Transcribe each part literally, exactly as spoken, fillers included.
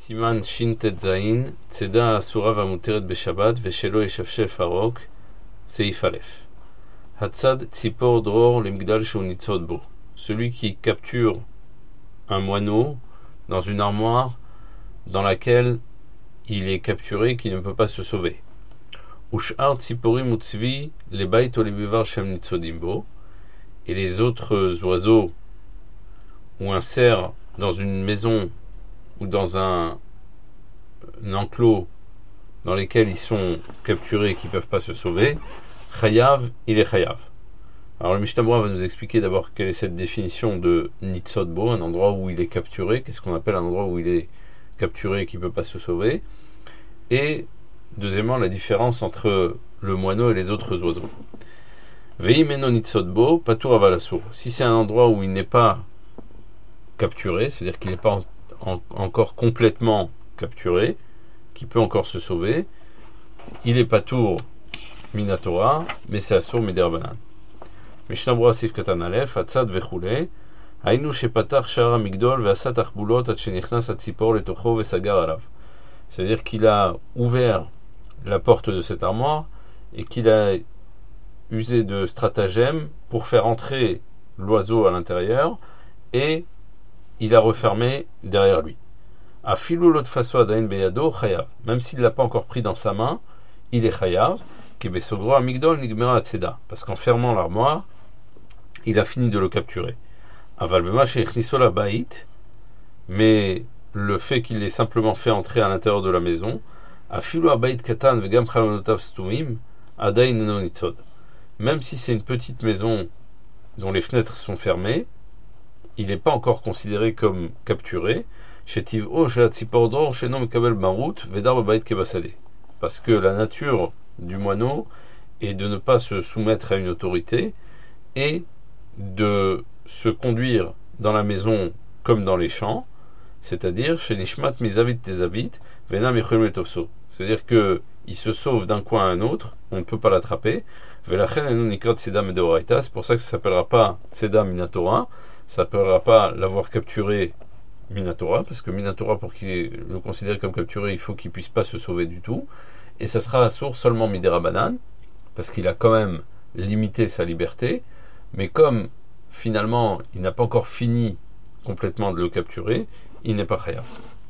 Siman Shin Tetzain, Tzeda Asura Vamuteret Beshabbat, Veshelo Yeshafshef Harok, Seif Aleph. Hatzad Tzipor Dror Lemigdal Shou Nitzod Bo. Celui qui capture un moineau dans une armoire dans laquelle il est capturé, qui ne peut pas se sauver. Ush'ar Tziporim Utzvi, les Bait Olibivar Shem Nitzodim Bo. Et les autres oiseaux ou un cerf dans une maison ou dans un, un enclos dans lesquels ils sont capturés et qui ne peuvent pas se sauver, Chayav, il est Chayav. Alors le Mishnah Berurah va nous expliquer d'abord quelle est cette définition de Nitzod Bo, un endroit où il est capturé, qu'est-ce qu'on appelle un endroit où il est capturé et qui ne peut pas se sauver, et deuxièmement la différence entre le moineau et les autres oiseaux. Veimeno Nitzod Bo, Patour Avalasur. Si c'est un endroit où il n'est pas capturé, c'est-à-dire qu'il n'est pas en, en, encore complètement capturé, qui peut encore se sauver, il est Patour Minatora, mais c'est Asur Miderabanan. Mishnah Berurah Sif Katan Aleph, Hatzad Vechule, Hainu Shepatach Shara Migdol Ve'asat Achbulot Ad Shenichnas Atzipor Letocho Ve'sagar Alav. C'est-à-dire qu'il a ouvert la porte de cette armoire et qu'il a usé de stratagèmes pour faire entrer l'oiseau à l'intérieur et il a refermé derrière lui. A filou l'autre façon adain beyado chayav. Même s'il ne l'a pas encore pris dans sa main, il est chayav. Kebesogro amigdol nigmera atzeda. Parce qu'en fermant l'armoire, il a fini de le capturer. Aval bema sheichniso la bait. Mais le fait qu'il l'ait simplement fait entrer à l'intérieur de la maison, a filou abait katan vegam chalonotav stumim adain neno nitzod. Même si c'est une petite maison dont les fenêtres sont fermées, il n'est pas encore considéré comme capturé. Parce que la nature du moineau est de ne pas se soumettre à une autorité et de se conduire dans la maison comme dans les champs, c'est-à-dire chez Nishmat Mizavit Tezavit, Vena Mechol Metofso. C'est-à-dire qu'il se sauve d'un coin à un autre, on ne peut pas l'attraper. C'est pour ça que ça ne s'appellera pas Tzeda Minatora, ça ne s'appellera pas l'avoir capturé Minatora, parce que Minatora, pour qu'il le considère comme capturé, il faut qu'il ne puisse pas se sauver du tout, et ça sera à source seulement Miderabanan, parce qu'il a quand même limité sa liberté, mais comme finalement il n'a pas encore fini complètement de le capturer, il n'est pas Chayav.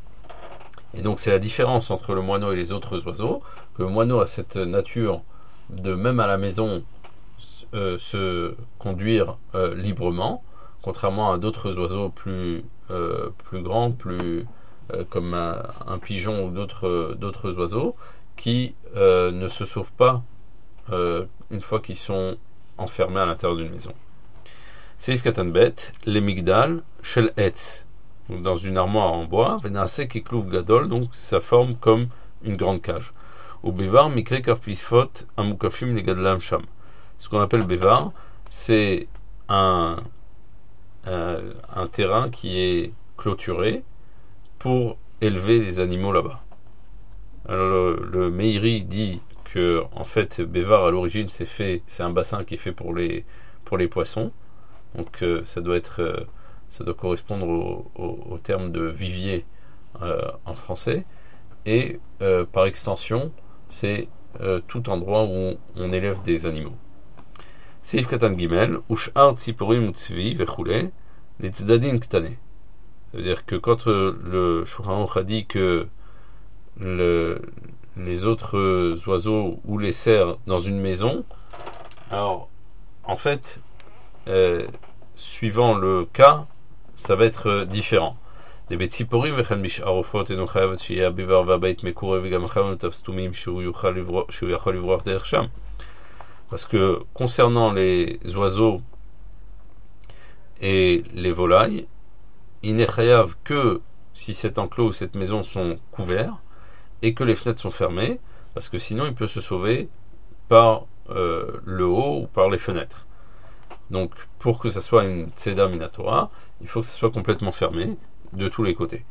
Et donc c'est la différence entre le moineau et les autres oiseaux, que le moineau a cette nature de même à la maison euh, se conduire euh, librement, contrairement à d'autres oiseaux plus, euh, plus grands, plus euh, comme un, un pigeon ou d'autres, d'autres oiseaux, qui euh, ne se sauvent pas euh, une fois qu'ils sont enfermés à l'intérieur d'une maison. Seif Katanbet, les migdal, shel etz, dans une armoire en bois, venase kiklouv gadol, donc ça forme comme une grande cage. Au Bévar, Mikre Karpifot, Amukafim Legadlam Sham. Ce qu'on appelle Bévar, c'est un, un, un terrain qui est clôturé pour élever les animaux là-bas. Alors le, le Meiri dit que en fait Bévar à l'origine c'est fait, c'est un bassin qui est fait pour les pour les poissons. Donc euh, ça doit être, euh, ça doit correspondre au, au, au terme de vivier euh, en français. Et euh, par extension, c'est euh, tout endroit où on élève des animaux. Seif Katan Gimel, Ush'ar Tziporim Utzvi Vechule, les Tzdadim Ktane. C'est-à-dire que quand euh, le Shulchan Aruch a dit que le, les autres oiseaux ou les cerfs dans une maison, alors en fait, euh, suivant le cas, ça va être euh, différent. Parce que concernant les oiseaux et les volailles, il n'est chayav que si cet enclos ou cette maison sont couverts et que les fenêtres sont fermées, parce que sinon il peut se sauver par euh, le haut ou par les fenêtres. Donc pour que ça soit une tzeda minatora, il faut que ça soit complètement fermé de tous les côtés.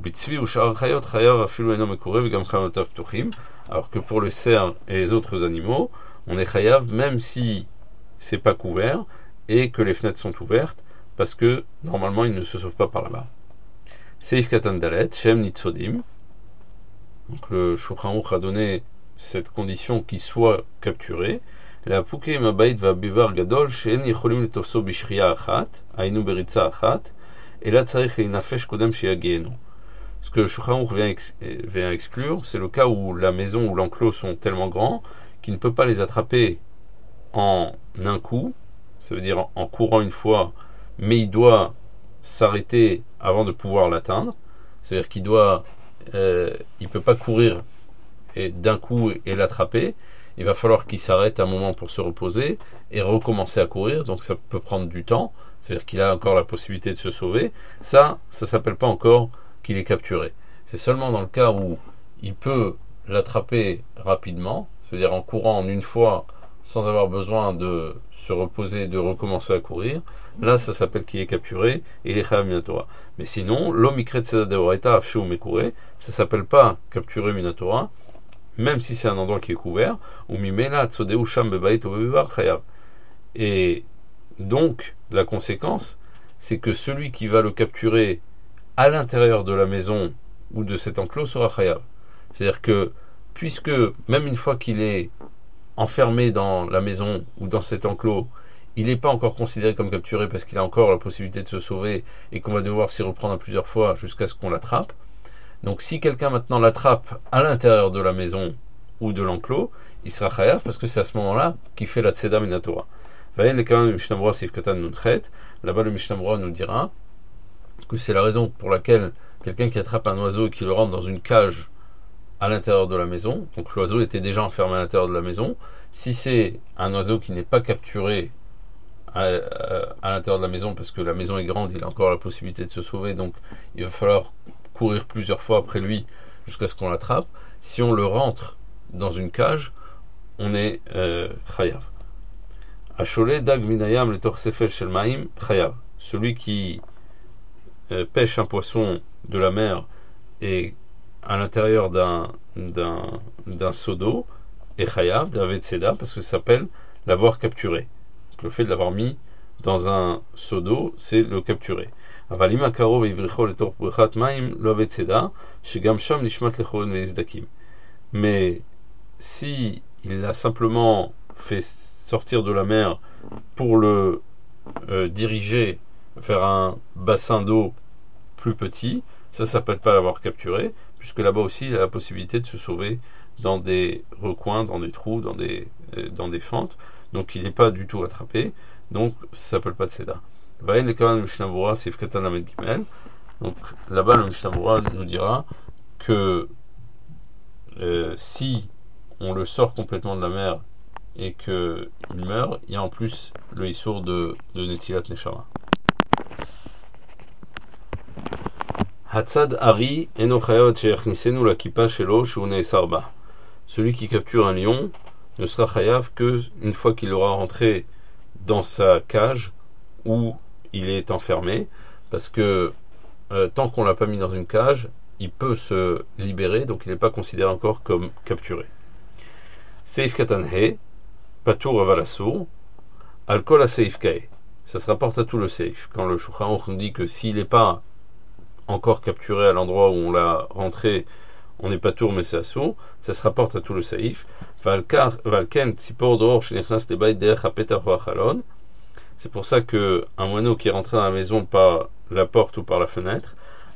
Alors que pour le cerf et les autres animaux, on est chayav même si c'est pas couvert et que les fenêtres sont ouvertes, parce que normalement ils ne se sauvent pas par là-bas. Seif Katan Dalet, Shem Nitsodim. Donc le Shulchan Aruch a donné cette condition qu'il soit capturé. La Pouké Mabait va bivar gadol, Shen Yecholim Letofso Bishria Achat, Ainu Beritza Achat, et là Tsarich Inafesh Kodem Shiagenu. Ce que le Shulchan Aruch vient, ex- vient exclure, c'est le cas où la maison ou l'enclos sont tellement grands qu'il ne peut pas les attraper en un coup, ça veut dire en courant une fois, mais il doit s'arrêter avant de pouvoir l'atteindre. C'est-à-dire qu'il doit, euh, il peut pas courir et d'un coup et l'attraper. Il va falloir qu'il s'arrête un moment pour se reposer et recommencer à courir. Donc ça peut prendre du temps. C'est-à-dire qu'il a encore la possibilité de se sauver. Ça, ça s'appelle pas encore qu'il est capturé. C'est seulement dans le cas où il peut l'attraper rapidement, c'est-à-dire en courant en une fois sans avoir besoin de se reposer, de recommencer à courir. Là, ça s'appelle qu'il est capturé et il est chayav minatora. Mais sinon, l'omikret tzeda deoraita afshu mekure, ça s'appelle pas capturé minatora, même si c'est un endroit qui est couvert. Ou mimela tzodeu sham bebait ou bevar chayav. Et donc, la conséquence, c'est que celui qui va le capturer à l'intérieur de la maison ou de cet enclos sera chayav. C'est-à-dire que, puisque même une fois qu'il est enfermé dans la maison ou dans cet enclos, il n'est pas encore considéré comme capturé parce qu'il a encore la possibilité de se sauver et qu'on va devoir s'y reprendre plusieurs fois jusqu'à ce qu'on l'attrape. Donc si quelqu'un maintenant l'attrape à l'intérieur de la maison ou de l'enclos, il sera chayav parce que c'est à ce moment-là qu'il fait la tzeda minatora. Là-bas le Mishnah Berurah nous dira que c'est la raison pour laquelle quelqu'un qui attrape un oiseau et qui le rentre dans une cage à l'intérieur de la maison, donc l'oiseau était déjà enfermé à l'intérieur de la maison. Si c'est un oiseau qui n'est pas capturé à, à, à l'intérieur de la maison parce que la maison est grande, il a encore la possibilité de se sauver, donc il va falloir courir plusieurs fois après lui jusqu'à ce qu'on l'attrape. Si on le rentre dans une cage, on est chayav. Ashole dag minayam le torsefel shel maim chayav. Celui qui euh, pêche un poisson de la mer et à l'intérieur d'un, d'un, d'un seau d'eau et chayav, d'un vetseda, parce que ça s'appelle l'avoir capturé. Donc, le fait de l'avoir mis dans un seau d'eau, c'est le capturer. Avalima karov ivricho letor brichat maim lo vetseda, shegam sham nishmat lechoron veizdakim. Mais si il l'a simplement fait sortir de la mer pour le euh, diriger vers un bassin d'eau plus petit, ça ne s'appelle pas l'avoir capturé, puisque là-bas aussi il a la possibilité de se sauver dans des recoins, dans des trous, dans des, euh, dans des fentes, donc il n'est pas du tout attrapé, donc ça ne s'appelle pas de Seda. Donc là-bas le Mishnah Berurah nous dira que euh, si on le sort complètement de la mer et qu'il meurt, il y a en plus le issour de, de Netilat Neshama. Hatzad Ari eno chayav sheyachnisenu la kippa shelo shu ne'esar ba. Celui qui capture un lion ne sera chayav que une fois qu'il aura rentré dans sa cage où il est enfermé, parce que euh, tant qu'on l'a pas mis dans une cage, il peut se libérer, donc il n'est pas considéré encore comme capturé. Seif katanhe, patour avalassour, alcool à seif kae. Ça se rapporte à tout le seif. Quand le Shulchan Aruch nous dit que s'il n'est pas encore capturé à l'endroit où on l'a rentré, on n'est pas tour mais c'est assour, ça se rapporte à tout le saïf. C'est pour ça que un moineau qui est rentré dans la maison par la porte ou par la fenêtre,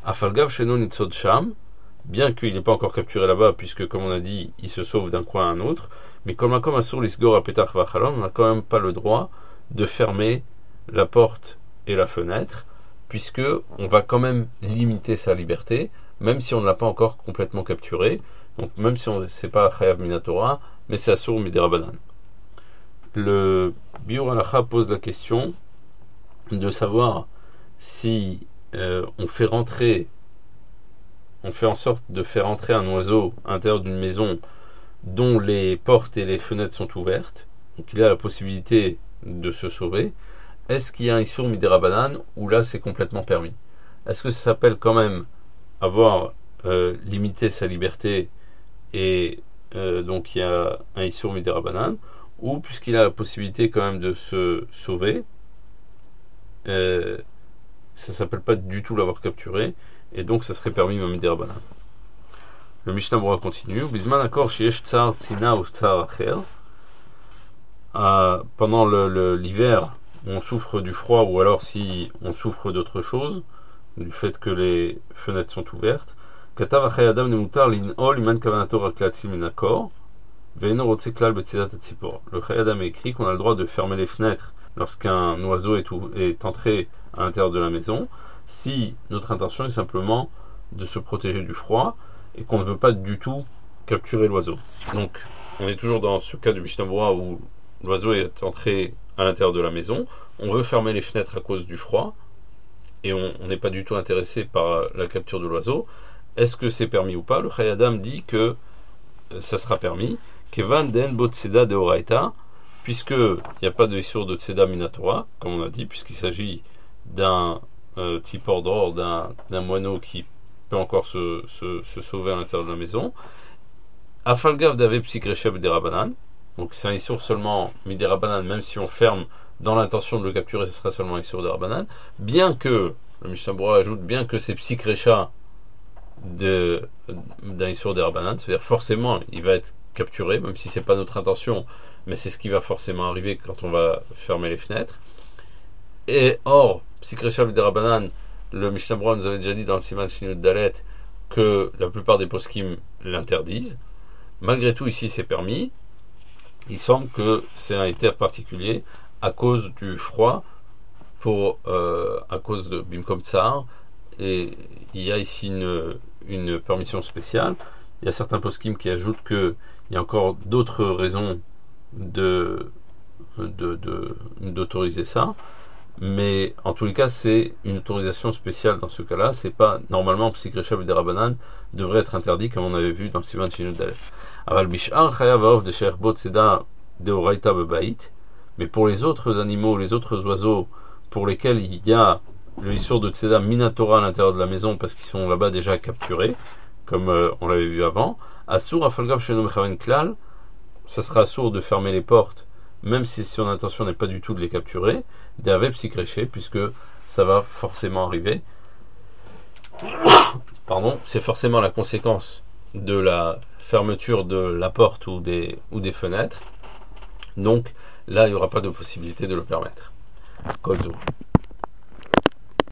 bien qu'il n'est pas encore capturé là-bas, puisque comme on a dit, il se sauve d'un coin à un autre, mais comme on n'a quand même pas le droit de fermer la porte et la fenêtre, puisque on va quand même limiter sa liberté, même si on ne l'a pas encore complètement capturé. Donc même si on c'est pas chayav minatora, mais c'est assour midirabanan. Le Biur Halacha pose la question de savoir si euh, on fait rentrer, on fait en sorte de faire entrer un oiseau à l'intérieur d'une maison dont les portes et les fenêtres sont ouvertes, donc il a la possibilité de se sauver. Est-ce qu'il y a un issour midirabanan ou là c'est complètement permis? Est-ce que ça s'appelle quand même avoir euh, limité sa liberté et euh, donc il y a un issour midirabanan, ou puisqu'il a la possibilité quand même de se sauver, euh, ça s'appelle pas du tout l'avoir capturé et donc ça serait permis même des Rabbanan. Le Mishnah Berurah continue. Bisman akor sheyesh tsar tzina ou tsar acher. Pendant le, le, l'hiver, on souffre du froid, ou alors si on souffre d'autre chose, du fait que les fenêtres sont ouvertes. Katav achay adam nemutar lin'ol iman kavanato rak latzil min akor. Ve'eno rotze klal betzidat hatzipor. Le Chayei Adam écrit qu'on a le droit de fermer les fenêtres lorsqu'un oiseau est, ou, est entré à l'intérieur de la maison, si notre intention est simplement de se protéger du froid et qu'on ne veut pas du tout capturer l'oiseau. Donc, on est toujours dans ce cas du Mishnah Berurah où l'oiseau est entré à l'intérieur de la maison, on veut fermer les fenêtres à cause du froid et on n'est pas du tout intéressé par la capture de l'oiseau. Est-ce que c'est permis ou pas? Le Chayei Adam dit que ça sera permis. Kevan den bo tseda de oraita, puisque il n'y a pas de issur de tseda minatora, comme on a dit, puisqu'il s'agit d'un euh, type d'or, d'un, d'un moineau qui peut encore se, se, se sauver à l'intérieur de la maison. Afalgav d'ave psikreshev des Rabbanan, donc c'est un issur seulement midé Rabbanan, même si on ferme dans l'intention de le capturer, ce sera seulement un issur de Rabbanan, bien que, le Mishnah Berurah ajoute, bien que c'est psikresha de, d'un issur des Rabbanan, c'est-à-dire forcément il va être capturé, même si c'est pas notre intention, mais c'est ce qui va forcément arriver quand on va fermer les fenêtres. Et or, Psikresha des Rabbanan, le Mishnah Berurah nous avait déjà dit dans le Siman Shinut Dalet que la plupart des poskim l'interdisent. Malgré tout, ici c'est permis. Il semble que c'est un éther particulier à cause du froid, pour euh, à cause de Bimkom Tsar, et il y a ici une, une permission spéciale. Il y a certains poskim qui ajoutent qu'il y a encore d'autres raisons de, de, de, d'autoriser ça, mais en tous les cas, c'est une autorisation spéciale dans ce cas-là. C'est pas normalement Psikresha des Rabbanan devrait être interdit, comme on avait vu dans le Sivan Shinut Dalet. Aval bishar chayav aov de sherbot seda de oraita bebait, mais pour les autres animaux, les autres oiseaux, pour lesquels il y a le issur de tseda minatora à l'intérieur de la maison parce qu'ils sont là-bas déjà capturés, comme euh, on l'avait vu avant, Assour afalgav shenom chaven klal, ça sera assour de fermer les portes, même si son intention n'est pas du tout de les capturer, d'ave psikreché, puisque ça va forcément arriver. Pardon, c'est forcément la conséquence de la fermeture de la porte ou des, ou des fenêtres. Donc là, il n'y aura pas de possibilité de le permettre. Code